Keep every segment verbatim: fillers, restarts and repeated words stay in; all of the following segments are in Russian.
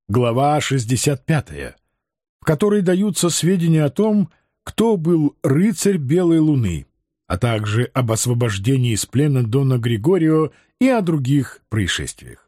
Глава шестьдесят пятая, в которой даются сведения о том, кто был рыцарь Белой Луны, а также об освобождении из плена Дона Григорио и о других происшествиях.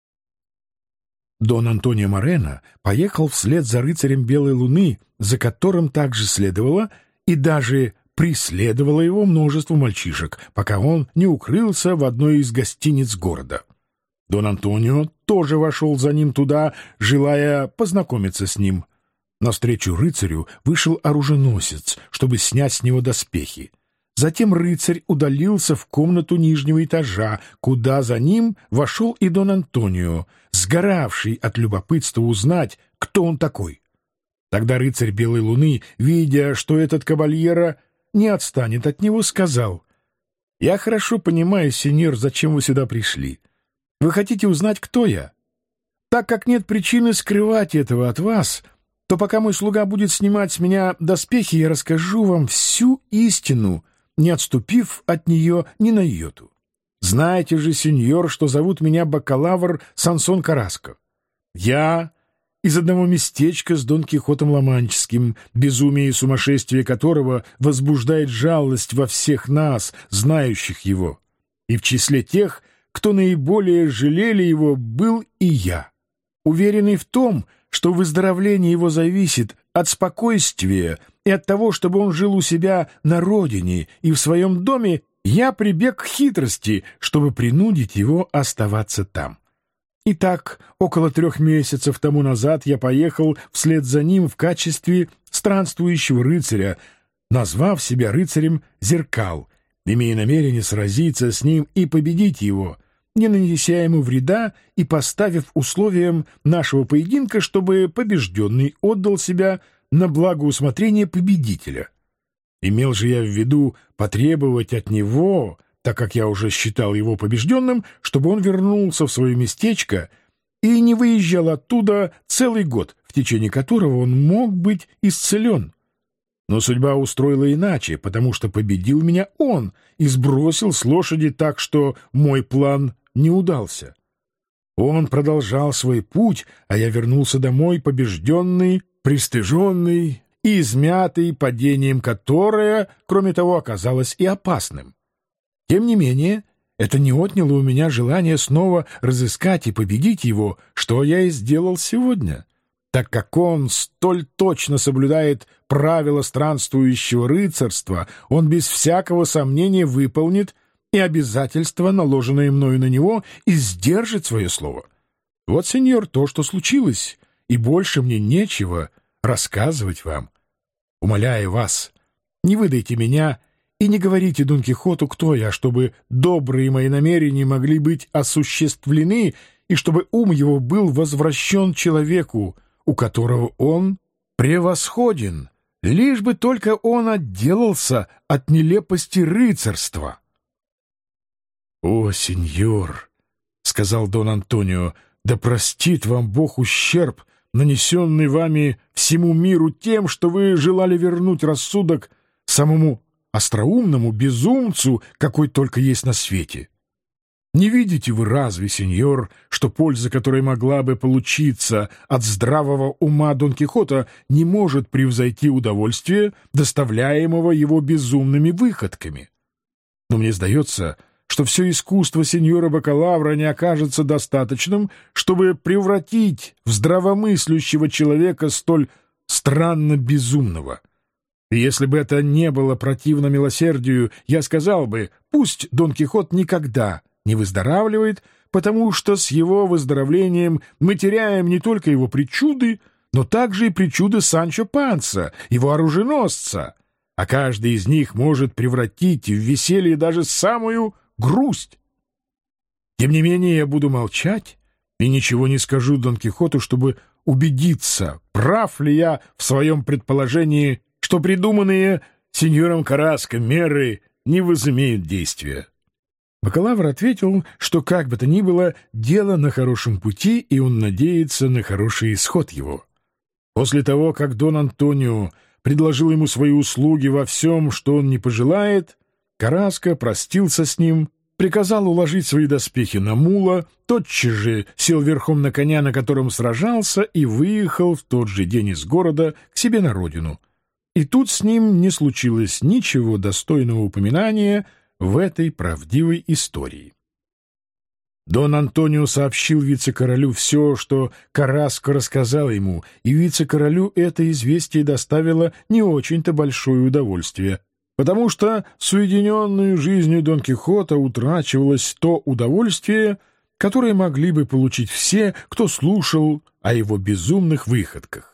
Дон Антонио Морено поехал вслед за рыцарем Белой Луны, за которым также следовало и даже преследовало его множество мальчишек, пока он не укрылся в одной из гостиниц города. Дон Антонио тоже вошел за ним туда, желая познакомиться с ним. Навстречу рыцарю вышел оруженосец, чтобы снять с него доспехи. Затем рыцарь удалился в комнату нижнего этажа, куда за ним вошел и Дон Антонио, сгоравший от любопытства узнать, кто он такой. Тогда рыцарь Белой Луны, видя, что этот кабальера не отстанет от него, сказал: «Я хорошо понимаю, сеньор, зачем вы сюда пришли. Вы хотите узнать, кто я? Так как нет причины скрывать этого от вас, то пока мой слуга будет снимать с меня доспехи, я расскажу вам всю истину, не отступив от нее ни на йоту. Знаете же, сеньор, что зовут меня бакалавр Сансон Караско. Я из одного местечка с Дон Кихотом Ла-Манческим, безумие и сумасшествие которого возбуждает жалость во всех нас, знающих его. И в числе тех, кто наиболее жалели его, был и я. Уверенный в том, что выздоровление его зависит от спокойствия и от того, чтобы он жил у себя на родине и в своем доме, я прибег к хитрости, чтобы принудить его оставаться там. Итак, около трех месяцев тому назад я поехал вслед за ним в качестве странствующего рыцаря, назвав себя рыцарем Зеркал, имея намерение сразиться с ним и победить его, не нанеся ему вреда и поставив условием нашего поединка, чтобы побежденный отдал себя на благоусмотрение победителя. Имел же я в виду потребовать от него, так как я уже считал его побежденным, чтобы он вернулся в свое местечко и не выезжал оттуда целый год, в течение которого он мог быть исцелен. Но судьба устроила иначе, потому что победил меня он и сбросил с лошади так, что мой план не удался. Он продолжал свой путь, а я вернулся домой побежденный, пристыженный и измятый падением, которое, кроме того, оказалось и опасным. Тем не менее, это не отняло у меня желание снова разыскать и победить его, что я и сделал сегодня, так как он столь точно соблюдает правила странствующего рыцарства, он без всякого сомнения выполнит и обязательства, наложенные мною на него, и сдержит свое слово. Вот, сеньор, то, что случилось, и больше мне нечего рассказывать вам. Умоляю вас, не выдайте меня и не говорите Дон Кихоту, кто я, чтобы добрые мои намерения могли быть осуществлены и чтобы ум его был возвращен человеку, у которого он превосходен, лишь бы только он отделался от нелепости рыцарства». «О, сеньор», — сказал Дон Антонио, — «да простит вам Бог ущерб, нанесенный вами всему миру тем, что вы желали вернуть рассудок самому остроумному безумцу, какой только есть на свете. Не видите вы разве, сеньор, что польза, которая могла бы получиться от здравого ума Дон Кихота, не может превзойти удовольствие, доставляемого его безумными выходками? Но мне сдается, что все искусство сеньора бакалавра не окажется достаточным, чтобы превратить в здравомыслящего человека столь странно безумного. И если бы это не было противно милосердию, я сказал бы, пусть Дон Кихот никогда не выздоравливает, потому что с его выздоровлением мы теряем не только его причуды, но также и причуды Санчо Панса, его оруженосца, а каждый из них может превратить в веселье даже самую грусть. Тем не менее, я буду молчать и ничего не скажу Дон Кихоту, чтобы убедиться, прав ли я в своем предположении, что придуманные сеньором Караско меры не возымеют действия. Бакалавр ответил, что как бы то ни было, дело на хорошем пути, и он надеется на хороший исход его. После того, как Дон Антонио предложил ему свои услуги во всем, что он не пожелает, Караско простился с ним приказал уложить свои доспехи на мула, тотчас же сел верхом на коня, на котором сражался, и выехал в тот же день из города к себе на родину. И тут с ним не случилось ничего достойного упоминания в этой правдивой истории. Дон Антонио сообщил вице-королю все, что Карраско рассказал ему, и вице-королю это известие доставило не очень-то большое удовольствие, потому что с уединенной жизнью Дон Кихота утрачивалось то удовольствие, которое могли бы получить все, кто слушал о его безумных выходках.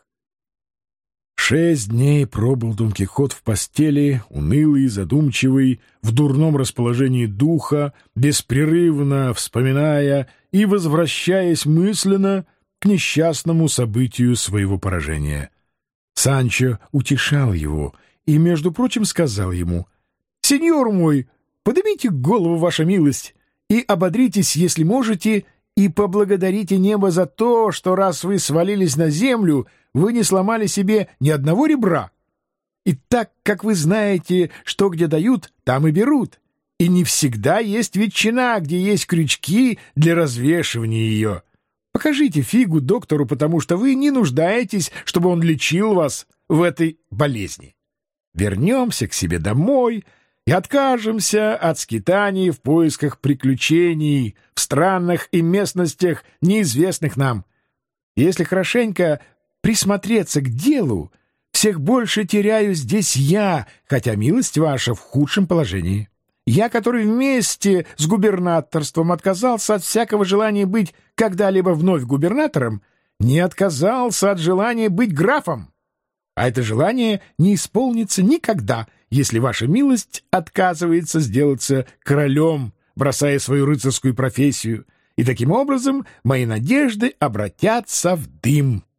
Шесть дней пробыл Дон Кихот в постели, унылый, задумчивый, в дурном расположении духа, беспрерывно вспоминая и возвращаясь мысленно к несчастному событию своего поражения. Санчо утешал его и, между прочим, сказал ему: «Сеньор мой, поднимите голову, ваша милость, и ободритесь, если можете, и поблагодарите небо за то, что раз вы свалились на землю, вы не сломали себе ни одного ребра. И так как вы знаете, что где дают, там и берут, и не всегда есть ветчина, где есть крючки для развешивания ее. Покажите фигу доктору, потому что вы не нуждаетесь, чтобы он лечил вас в этой болезни. Вернемся к себе домой и откажемся от скитаний в поисках приключений в странах и местностях, неизвестных нам. Если хорошенько присмотреться к делу, всех больше теряю здесь я, хотя милость ваша в худшем положении. Я, который вместе с губернаторством отказался от всякого желания быть когда-либо вновь губернатором, не отказался от желания быть графом. А это желание не исполнится никогда, если ваша милость отказывается сделаться королем, бросая свою рыцарскую профессию, и таким образом мои надежды обратятся в дым».